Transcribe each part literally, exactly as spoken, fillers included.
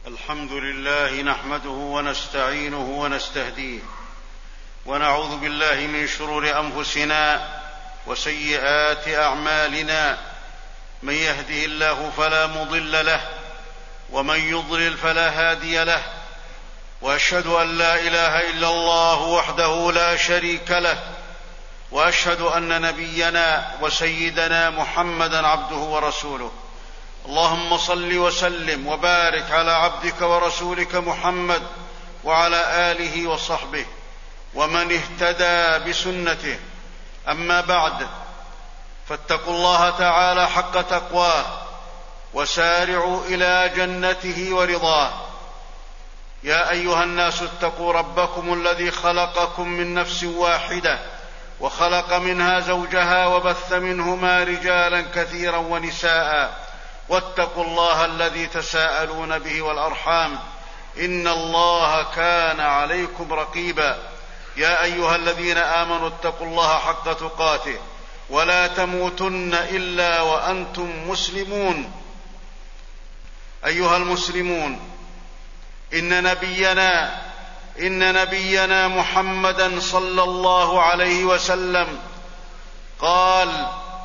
الحمد لله نحمده ونستعينه ونستهديه ونعوذ بالله من شرور أنفسنا وسيئات أعمالنا. من يهده الله فلا مضل له ومن يضلل فلا هادي له، وأشهد أن لا إله إلا الله وحده لا شريك له، وأشهد أن نبينا وسيدنا محمدًا عبده ورسوله. اللهم صل وسلم وبارك على عبدك ورسولك محمد وعلى آله وصحبه ومن اهتدى بسنته. أما بعد، فاتقوا الله تعالى حق تقواه وسارعوا إلى جنته ورضاه. يا أيها الناس اتقوا ربكم الذي خلقكم من نفس واحدة وخلق منها زوجها وبث منهما رجالا كثيرا ونساء، واتقوا الله الذي تساءلون به والأرحام إن الله كان عليكم رقيبا. يا أيها الذين آمنوا اتقوا الله حق تقاته ولا تموتن إلا وأنتم مسلمون. أيها المسلمون، إن نبينا إن نبينا محمدًا صلى الله عليه وسلم قال: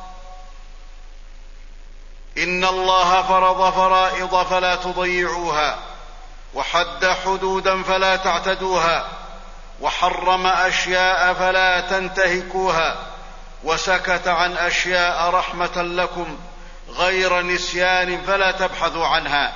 إن الله فرض فرائض فلا تضيعوها، وحد حدودا فلا تعتدوها، وحرم أشياء فلا تنتهكوها، وسكت عن أشياء رحمة لكم غير نسيان فلا تبحثوا عنها.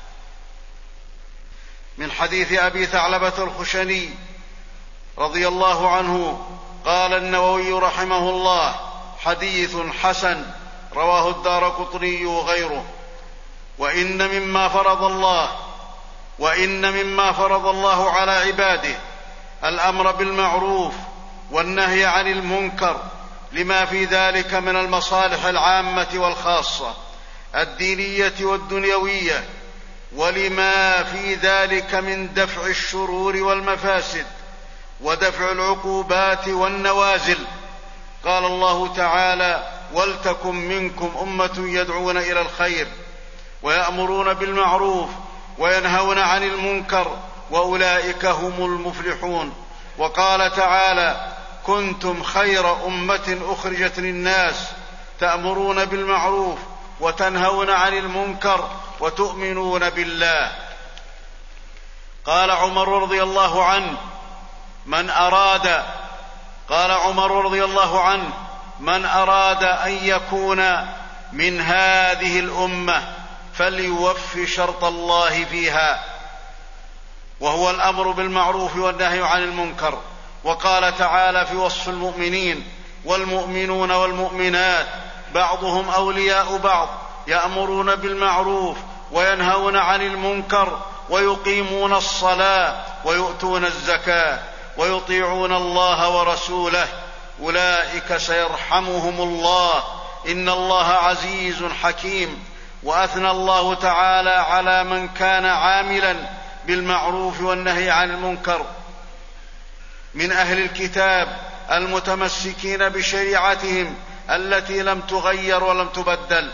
من حديث أبي ثعلبة الخشني رضي الله عنه قال النووي رحمه الله: حديث حسن رواه الدارقطني وغيره. وإن مما فرض الله وإن مما فرض الله على عباده الأمر بالمعروف والنهي عن المنكر، لما في ذلك من المصالح العامة والخاصة الدينية والدنيوية، ولما في ذلك من دفع الشرور والمفاسد ودفع العقوبات والنوازل. قال الله تعالى: ولتكن منكم أمة يدعون إلى الخير ويأمرون بالمعروف وينهون عن المنكر وأولئك هم المفلحون. وقال تعالى: كنتم خير أمة أخرجت للناس تأمرون بالمعروف وتنهون عن المنكر وتؤمنون بالله. قال عمر رضي الله عنه: من أراد قال عمر رضي الله عنه من أراد أن يكون من هذه الأمة فليوف شرط الله فيها، وهو الأمر بالمعروف والنهي عن المنكر. وقال تعالى في وصف المؤمنين: والمؤمنون والمؤمنات بعضهم أولياء بعض يأمرون بالمعروف وينهون عن المنكر ويقيمون الصلاة ويؤتون الزكاة ويطيعون الله ورسوله، أولئك سيرحمهم الله إن الله عزيز حكيم. وأثنى الله تعالى على من كان عاملا بالمعروف والنهي عن المنكر من أهل الكتاب المتمسكين بشريعتهم التي لم تغير ولم تبدل،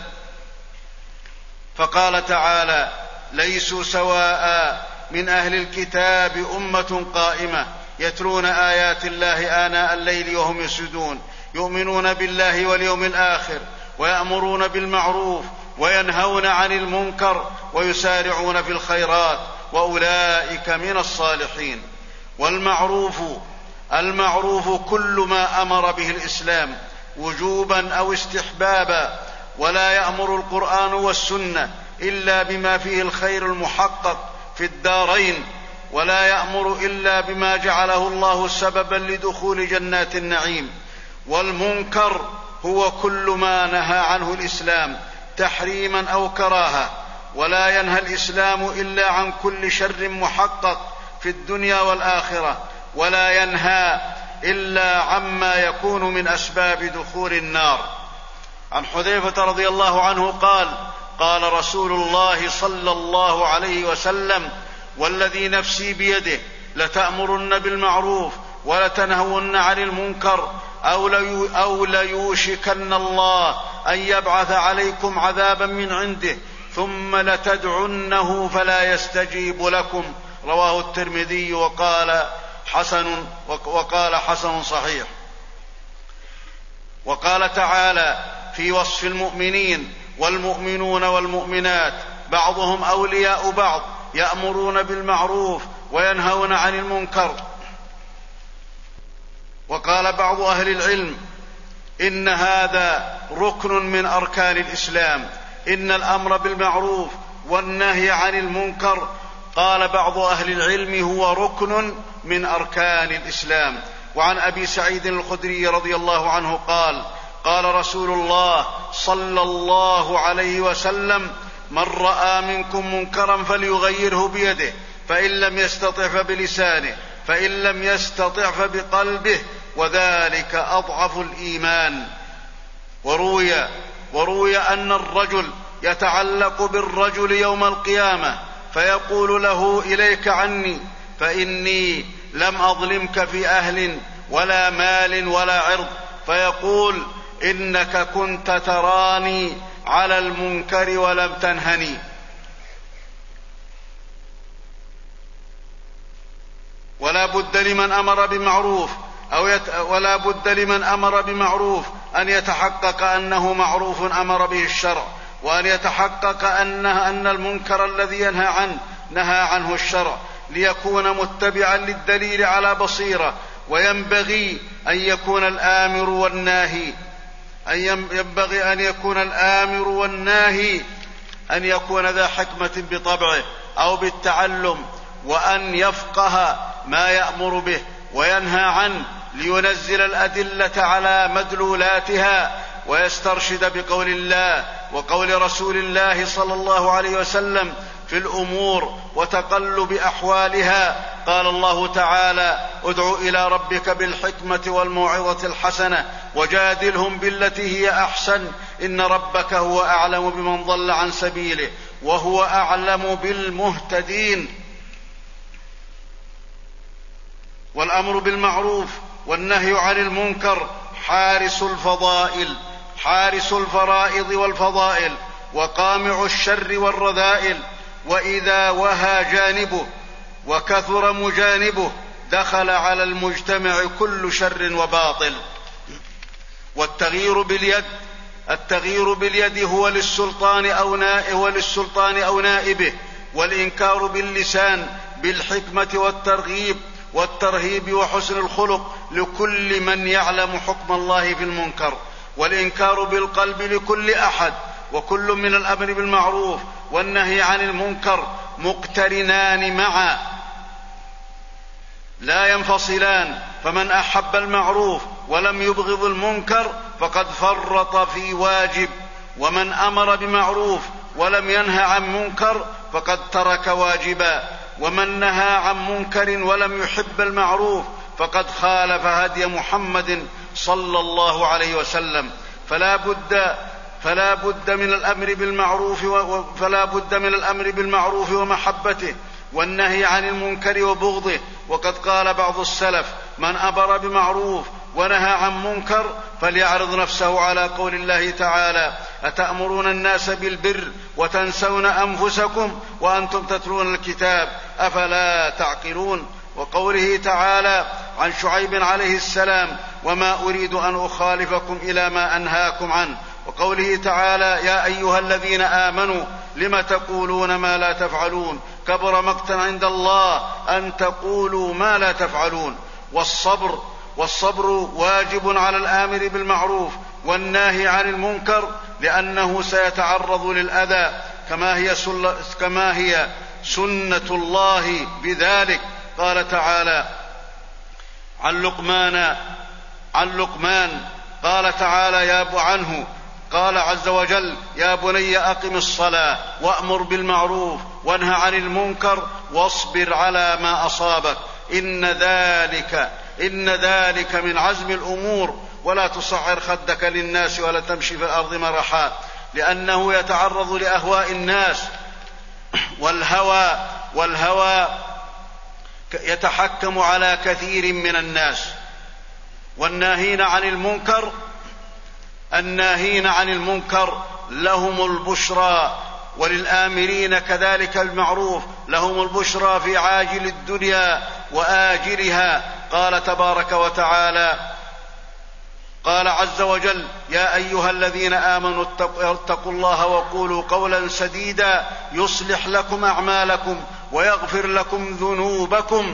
فقال تعالى: ليسوا سواء من أهل الكتاب أمة قائمة يتلون آيات الله آناء الليل وهم يسجدون يؤمنون بالله واليوم الآخر ويأمرون بالمعروف وينهون عن المنكر ويسارعون في الخيرات وأولئك من الصالحين. والمعروف المعروف كل ما أمر به الإسلام وجوبا أو استحبابا، ولا يأمر القرآن والسنة إلا بما فيه الخير المحقق في الدارين، ولا يأمر إلا بما جعله الله سببا لدخول جنات النعيم. والمنكر هو كل ما نهى عنه الإسلام تحريما أو كراهة، ولا ينهى الإسلام إلا عن كل شر محقق في الدنيا والآخرة، ولا ينهى إلا عما يكون من أسباب دخول النار. عن حذيفة رضي الله عنه قال: قال رسول الله صلى الله عليه وسلم: والذي نفسي بيده لتأمرن بالمعروف ولتنهون عن المنكر أو ليوشكن الله أن يبعث عليكم عذابا من عنده ثم لتدعنه فلا يستجيب لكم، رواه الترمذي وقال حسن وقال حسن صحيح. وقال تعالى في وصف المؤمنين: والمؤمنون والمؤمنات بعضهم أولياء بعض يأمرون بالمعروف وينهون عن المنكر. وقال بعض أهل العلم: إن هذا ركن من أركان الإسلام، إن الأمر بالمعروف والنهي عن المنكر، قال بعض أهل العلم هو ركن من أركان الإسلام. وعن أبي سعيد الخدري رضي الله عنه قال: قال رسول الله صلى الله عليه وسلم: من رأى منكم منكرا فليغيره بيده، فإن لم يستطع فبلسانه، فإن لم يستطع فبقلبه، وذلك أضعف الإيمان. وروي, وروي أن الرجل يتعلق بالرجل يوم القيامة فيقول له: إليك عني، فإني لم أظلمك في أهل ولا مال ولا عرض، فيقول: إنك كنت تراني على المنكر ولم تنهني. ولا بد لمن أمر بمعروف أو يت... ولا بد لمن أمر بمعروف أن يتحقق أنه معروف أمر به الشرع، وأن يتحقق أنه أن المنكر الذي ينهى عنه نهى عنه الشرع، ليكون متبعا للدليل على بصيرة. وينبغي أن يكون الآمر والناهي أن ينبغي أن يكون الآمر والناهي أن يكون ذا حكمة بطبعه أو بالتعلم، وأن يفقه ما يأمر به وينهى عنه، لينزل الأدلة على مدلولاتها، ويسترشد بقول الله وقول رسول الله صلى الله عليه وسلم في الأمور وتقلب أحوالها. قال الله تعالى: ادع إلى ربك بالحكمة والموعظة الحسنة وجادلهم بالتي هي أحسن، إن ربك هو أعلم بمن ضل عن سبيله وهو أعلم بالمهتدين. والأمر بالمعروف والنهي عن المنكر حارس الفضائل حارس الفرائض والفضائل، وقامع الشر والرذائل. وإذا وهى جانبه وكثر مجانبه دخل على المجتمع كل شر وباطل. والتغيير باليد التغيير باليد هو للسلطان أو هو للسلطان أو نائبه، والإنكار باللسان بالحكمة والترغيب والترهيب وحسن الخلق لكل من يعلم حكم الله في المنكر، والإنكار بالقلب لكل أحد. وكل من الأمر بالمعروف والنهي عن المنكر مقترنان معا لا ينفصلان، فمن أحب المعروف ولم يبغض المنكر فقد فرط في واجب، ومن أمر بمعروف ولم ينهى عن منكر فقد ترك واجبا، ومن نهى عن منكر ولم يحب المعروف فقد خالف هدي محمد صلى الله عليه وسلم. فلا بد فلا بد من الأمر بالمعروف فلا بد من الأمر بالمعروف ومحبته، والنهي عن المنكر وبغضه. وقد قال بعض السلف: من أمر بمعروف ونهى عن منكر فليعرض نفسه على قول الله تعالى: أتأمرون الناس بالبر وتنسون أنفسكم وأنتم تتلون الكتاب أفلا تعقلون. وقوله تعالى عن شعيب عليه السلام: وما أريد أن أخالفكم إلى ما أنهاكم عنه. وقوله تعالى: يا أيها الذين آمنوا لم تقولون ما لا تفعلون كبر مقتا عند الله أن تقولوا ما لا تفعلون. والصبر والصبر واجب على الآمر بالمعروف والناهي عن المنكر، لأنه سيتعرض للأذى كما هي, كما هي سنة الله بذلك. قال تعالى عن لقمان عن لقمان قال تعالى يا أبو عنه قال عز وجل: يا بني أقم الصلاة وأمر بالمعروف وانهى عن المنكر واصبر على ما أصابك إن ذلك إن ذلك من عزم الأمور، ولا تصعر خدك للناس ولا تمشي في الأرض مرحا، لأنه يتعرض لأهواء الناس والهوى والهوى يتحكم على كثير من الناس. والناهين عن المنكر الناهين عن المنكر لهم البشرى وللآمرين كذلك المعروف لهم البشرى في عاجل الدنيا وآجلها. قال تبارك وتعالى: قال عز وجل: يا أيها الذين آمنوا اتقوا الله وقولوا قولا سديدا يصلح لكم أعمالكم ويغفر لكم ذنوبكم.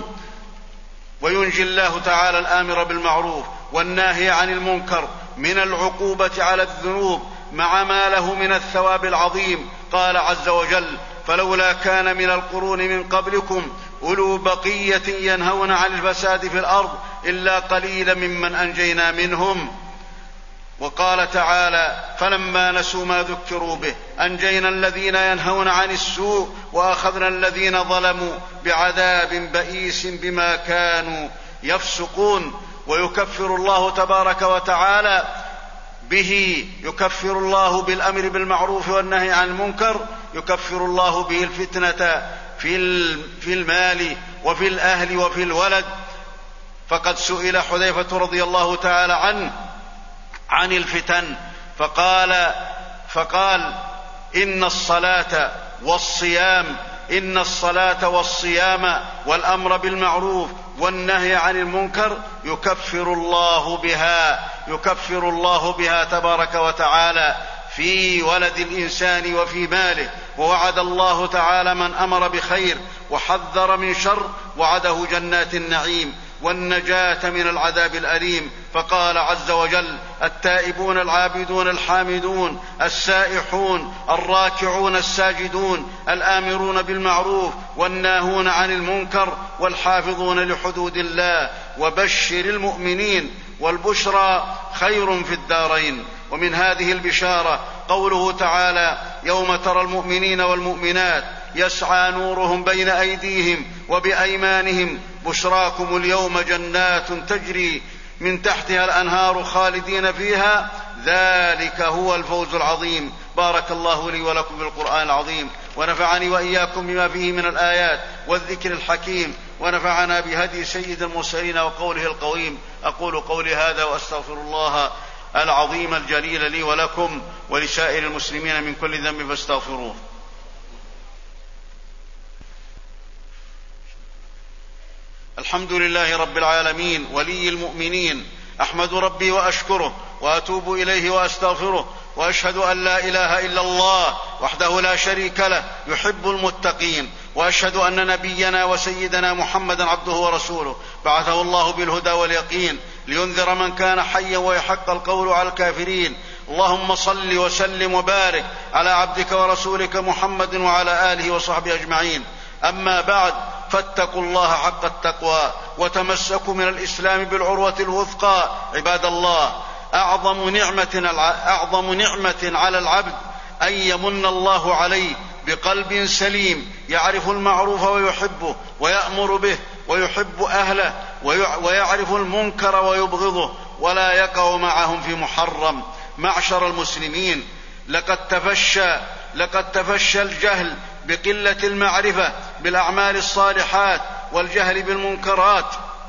وينجي الله تعالى الآمر بالمعروف والناهي عن المنكر من العقوبة على الذنوب مع ما له من الثواب العظيم. قال عز وجل: فلولا كان من القرون من قبلكم أولو بقية ينهون عن الفساد في الأرض إلا قليلا ممن أنجينا منهم. وقال تعالى: فلما نسوا ما ذكروا به أنجينا الذين ينهون عن السوء وأخذنا الذين ظلموا بعذاب بئيس بما كانوا يفسقون. ويكفر الله تبارك وتعالى به يكفر الله بالأمر بالمعروف والنهي عن المنكر يكفر الله به الفتنة في المال وفي الأهل وفي الولد. فقد سئل حذيفة رضي الله تعالى عنه عن الفتن فقال فقال إن الصلاة والصيام إن الصلاة والصيام والأمر بالمعروف والنهي عن المنكر يكفر الله بها يكفر الله بها تبارك وتعالى في ولد الإنسان وفي ماله. ووعد الله تعالى من أمر بخير وحذر من شر وعده جنات النعيم والنجاة من العذاب الأليم. فقال عز وجل: التائبون العابدون الحامدون السائحون الراكعون الساجدون الآمرون بالمعروف والناهون عن المنكر والحافظون لحدود الله وبشر المؤمنين. والبشرى خير في الدارين. ومن هذه البشارة قوله تعالى: يوم ترى المؤمنين والمؤمنات يسعى نورهم بين أيديهم وبأيمانهم بشراكم اليوم جنات تجري من تحتها الأنهار خالدين فيها ذلك هو الفوز العظيم. بارك الله لي ولكم بالقرآن العظيم ونفعني وإياكم بما فيه من الآيات والذكر الحكيم ونفعنا بهدي سيد المرسلين وقوله القويم. أقول قولي هذا وأستغفر الله العظيم الجليل لي ولكم ولسائر المسلمين من كل ذنب فاستغفروه. الحمد لله رب العالمين ولي المؤمنين، أحمد ربي وأشكره وأتوب إليه وأستغفره، وأشهد أن لا إله إلا الله وحده لا شريك له يحب المتقين، وأشهد أن نبينا وسيدنا محمدا عبده ورسوله بعثه الله بالهدى واليقين لينذر من كان حيا ويحق القول على الكافرين. اللهم صل وسلم وبارك على عبدك ورسولك محمد وعلى آله وصحبه أجمعين. أما بعد، فاتقوا الله حق التقوى وتمسكوا من الإسلام بالعروة الوثقى. عباد الله، أعظم نعمة, أعظم نعمة على العبد أن يمن الله عليه بقلب سليم يعرف المعروف ويحبه ويأمر به ويحب أهله، ويعرف المنكر ويبغضه ولا يقع معهم في محرم. معشر المسلمين، لقد تفشى لقد تفشى الجهل بقلة المعرفة بالأعمال الصالحات والجهل بالمنكرات،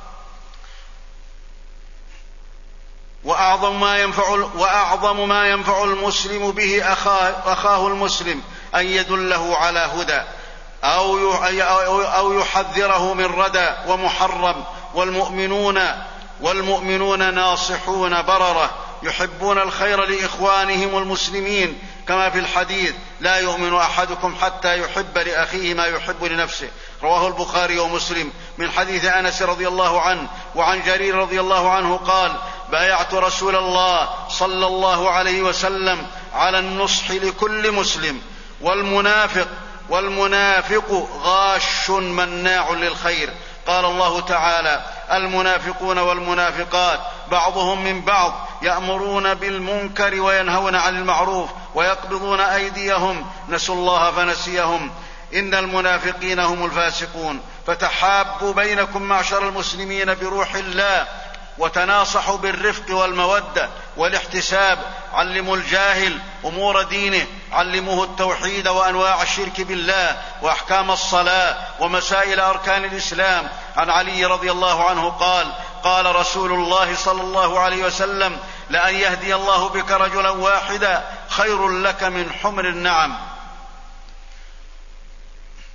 وأعظم ما ينفع, وأعظم ما ينفع المسلم به أخاه, أخاه المسلم أن يدله على هدى أو, أو يحذره من ردى ومحرم. والمؤمنون, والمؤمنون ناصحون بررة يحبون الخير لإخوانهم المسلمين، كما في الحديث: لا يؤمن أحدكم حتى يحب لأخيه ما يحب لنفسه. رواه البخاري ومسلم من حديث أنس رضي الله عنه. وعن جرير رضي الله عنه قال: بايعت رسول الله صلى الله عليه وسلم على النصح لكل مسلم. والمنافق والمنافق غاش مناع للخير. قال الله تعالى: المنافقون والمنافقات بعضهم من بعض يأمرون بالمنكر وينهون عن المعروف ويقبضون أيديهم نسوا الله فنسيهم إن المنافقين هم الفاسقون. فتحابوا بينكم معشر المسلمين بروح الله، وتناصحوا بالرفق والمودة والاحتساب. علموا الجاهل أمور دينه، علموه التوحيد وأنواع الشرك بالله وأحكام الصلاة ومسائل أركان الإسلام. عن علي رضي الله عنه قال: قال رسول الله صلى الله عليه وسلم: لأن يهدي الله بك رجلا واحدا خير لك من حمر النعم.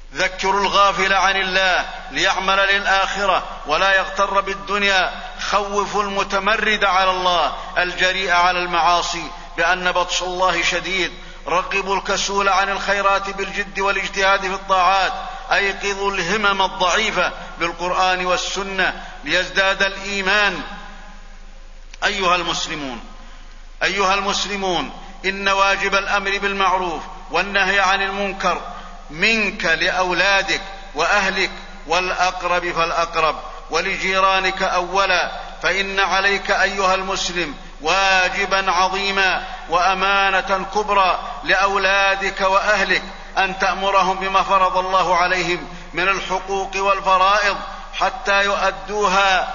ذكروا الغافل عن الله ليعمل للآخرة ولا يغتر بالدنيا، خوفوا المتمرد على الله الجريء على المعاصي بأن بطش الله شديد، رغبوا الكسول عن الخيرات بالجد والاجتهاد في الطاعات، أيقظوا الهمم الضعيفة بالقرآن والسنة ليزداد الإيمان. أيها المسلمون أيها المسلمون إن واجب الأمر بالمعروف والنهي عن المنكر منك لأولادك وأهلك والأقرب فالأقرب ولجيرانك أولا، فإن عليك أيها المسلم واجبا عظيما وأمانة كبرى لأولادك وأهلك أن تأمرهم بما فرض الله عليهم من الحقوق والفرائض حتى يؤدوها،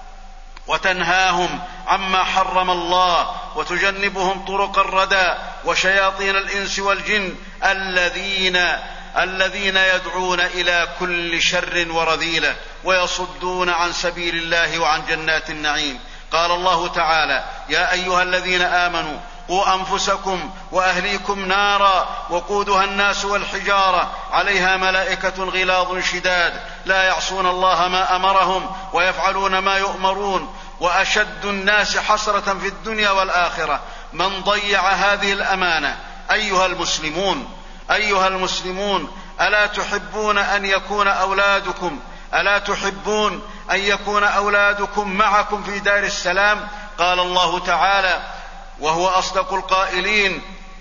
وتنهاهم عما حرم الله، وتجنبهم طرق الردى وشياطين الإنس والجن الذين الذين يدعون إلى كل شر ورذيلة ويصدون عن سبيل الله وعن جنات النعيم. قال الله تعالى: يا أيها الذين آمنوا قوا أنفسكم وأهليكم نارا وقودها الناس والحجارة عليها ملائكة غلاظ شداد لا يعصون الله ما أمرهم ويفعلون ما يؤمرون، وأشد الناس حسرة في الدنيا والآخرة من ضيع هذه الأمانة. أيها المسلمون أيها المسلمون ألا تحبون أن يكون أولادكم ألا تحبون أن يكون أولادكم معكم في دار السلام؟ قال الله تعالى وهو أصدق القائلين: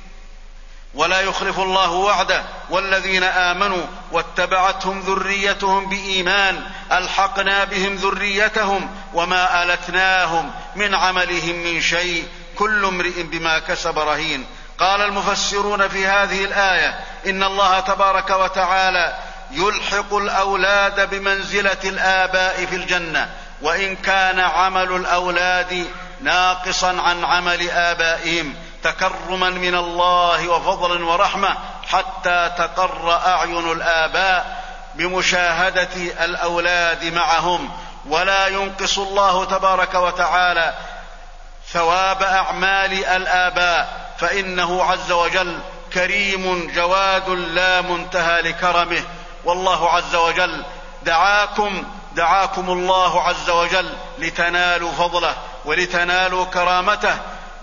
ولا يخلف الله وعده والذين آمنوا واتبعتهم ذريتهم بإيمان ألحقنا بهم ذريتهم وما ألتناهم من عملهم من شيء كل امرئ بما كسب رهين. قال المفسرون في هذه الآية إن الله تبارك وتعالى يلحق الأولاد بمنزلة الآباء في الجنة، وإن كان عمل الأولاد ناقصا عن عمل آبائهم تكرما من الله وفضلا ورحمة حتى تقر أعين الآباء بمشاهدة الأولاد معهم. ولا ينقص الله تبارك وتعالى ثواب أعمال الآباء، فإنه عز وجل كريم جواد لا منتهى لكرمه. والله عز وجل دعاكم دعاكم الله عز وجل لتنالوا فضله ولتنالوا كرامته،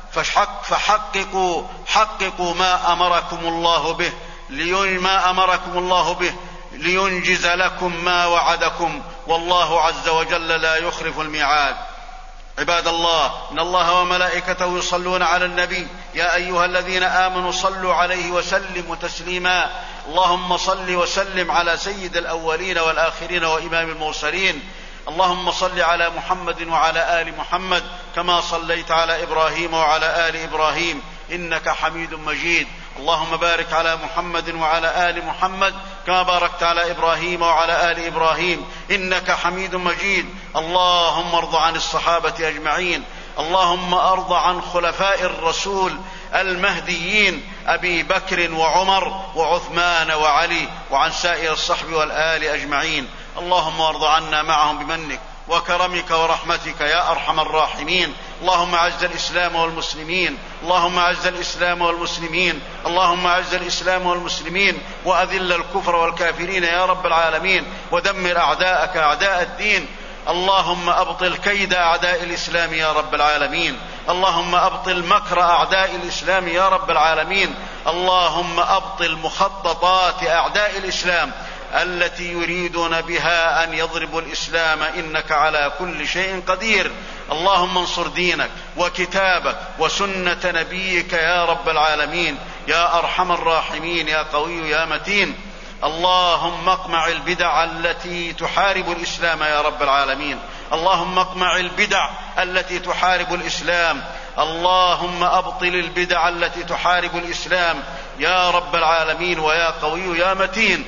فحققوا حققوا ما أمركم الله به ما أمركم الله به لينجز لكم ما وعدكم، والله عز وجل لا يخلف الميعاد. عباد الله، إن الله وملائكته يصلون على النبي يا أيها الذين آمنوا صلوا عليه وسلموا تسليما. اللهم صل وسلم على سيد الأولين والآخرين وإمام المرسلين. اللهم صل على محمد وعلى آل محمد كما صليت على إبراهيم وعلى آل إبراهيم إنك حميد مجيد. اللهم بارك على محمد وعلى آل محمد كما باركت على إبراهيم وعلى آل إبراهيم إنك حميد مجيد. اللهم ارض عن الصحابة أجمعين. اللهم ارض عن خلفاء الرسول المهديين أبي بكر وعمر وعثمان وعلي وعن سائر الصحب والآل أجمعين. اللهم ارض عنا معهم بمنك وكرمك ورحمتك يا أرحم الراحمين. اللهم أعز الإسلام والمسلمين اللهم أعز الإسلام والمسلمين اللهم أعز الإسلام والمسلمين وأذل الكفر والكافرين يا رب العالمين، ودمر أعداءك أعداء الدين. اللهم أبطل كيد أعداء الإسلام يا رب العالمين. اللهم أبطل مكر أعداء الإسلام يا رب العالمين. اللهم أبطل مخططات أعداء الإسلام التي يريدون بها أن يضربوا الإسلام، إنك على كل شيء قدير. اللهم انصر دينك وكتابك وسنة نبيك يا رب العالمين يا أرحم الراحمين يا قوي يا متين. اللهم اقمع البدع التي تحارب الإسلام يا رب العالمين. اللهم اقمع البدع التي تحارب الإسلام. اللهم أبطل البدع التي تحارب الإسلام يا رب العالمين ويا قوي يا متين.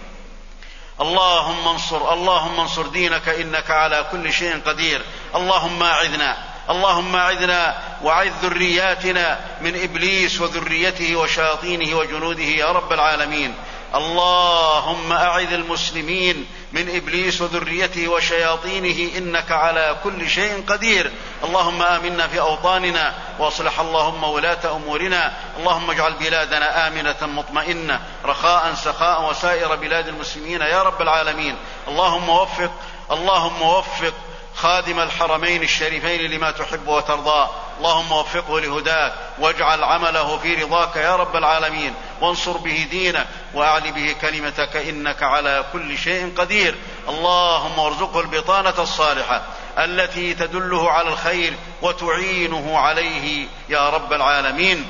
اللهم انصر اللهم انصر دينك إنك على كل شيء قدير. اللهم أعذنا اللهم أعذنا وأعذ ذرياتنا من إبليس وذريته وشياطينه وجنوده يا رب العالمين. اللهم أعذ المسلمين من إبليس وذريته وشياطينه إنك على كل شيء قدير. اللهم آمنا في أوطاننا وأصلح اللهم ولاة أمورنا. اللهم اجعل بلادنا آمنة مطمئنة رخاء سخاء وسائر بلاد المسلمين يا رب العالمين. اللهم وفق اللهم وفق خادم الحرمين الشريفين لما تحب وترضى. اللهم وفقه لهداك واجعل عمله في رضاك يا رب العالمين، وانصر به دينك وأعل به كلمتك إنك على كل شيء قدير. اللهم ارزقه البطانة الصالحة التي تدله على الخير وتعينه عليه يا رب العالمين.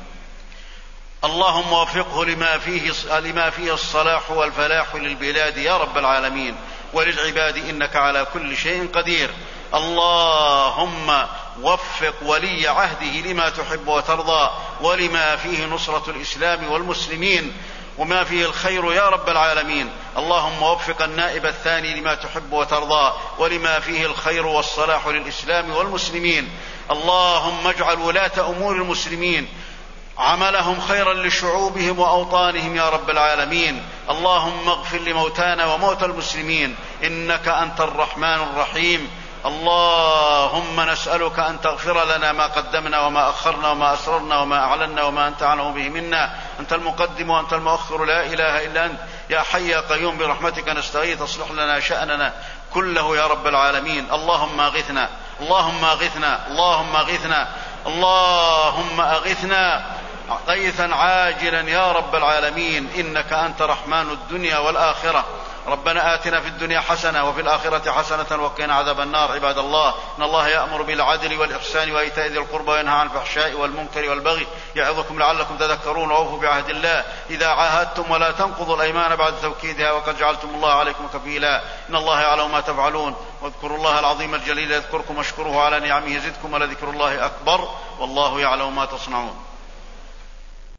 اللهم وفقه لما فيه, لما فيه الصلاح والفلاح للبلاد يا رب العالمين وللعباد إنك على كل شيء قدير. اللهم وفق ولي عهده لما تحب وترضى ولما فيه نصرة الإسلام والمسلمين وما فيه الخير يا رب العالمين. اللهم وفق النائب الثاني لما تحب وترضى ولما فيه الخير والصلاح للإسلام والمسلمين. اللهم اجعل ولاة أمور المسلمين عملهم خيرا لشعوبهم وأوطانهم يا رب العالمين. اللهم اغفر لموتانا وموتى المسلمين إنك أنت الرحمن الرحيم. اللهم نسألك أن تغفر لنا ما قدمنا وما أخرنا وما أسررنا وما أعلنا وما أنت أعلم به منا. أنت المقدم وأنت المؤخر لا إله إلا أنت يا حي يا قيوم برحمتك نستغيث اصلح لنا شأننا كله يا رب العالمين. اللهم أغثنا اللهم أغثنا اللهم أغثنا اللهم أغثنا غيثا عاجلا يا رب العالمين إنك أنت رحمن الدنيا والآخرة. ربنا آتنا في الدنيا حسنة وفي الآخرة حسنة وقنا عذاب النار. عباد الله إن الله يأمر بالعدل والإحسان وإيتاء ذي القربى وينهى عن الفحشاء والمنكر والبغي يعظكم لعلكم تذكرون. وأوفوا بعهد الله إذا عاهدتم ولا تنقضوا الأيمان بعد توكيدها وقد جعلتم الله عليكم كفيلا. إن الله يعلم ما تفعلون. واذكروا الله العظيم الجليل يذكركم واشكروه على نعمه يزدكم ولذكر الله أكبر والله يعلم ما تصنعون.